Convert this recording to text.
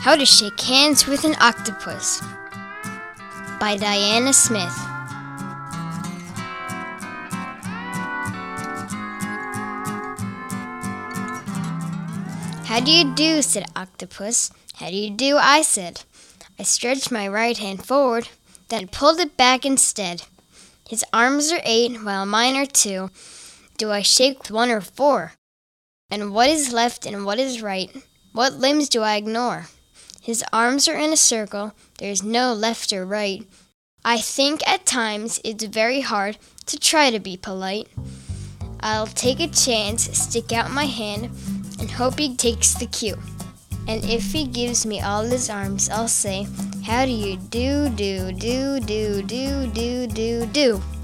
How to Shake Hands with an Octopus by Diana Smith. How do you do, said Octopus. How do you do, I said. I stretched my right hand forward, then pulled it back instead. His arms are 8, while mine are 2. Do I shake with 1 or 4? And what is left and what is right? What limbs do I ignore? His arms are in a circle, there's no left or right. I think at times it's very hard to try to be polite. I'll take a chance, stick out my hand, and hope he takes the cue. And if he gives me all his arms, I'll say, how do you do, do, do, do, do, do, do, do.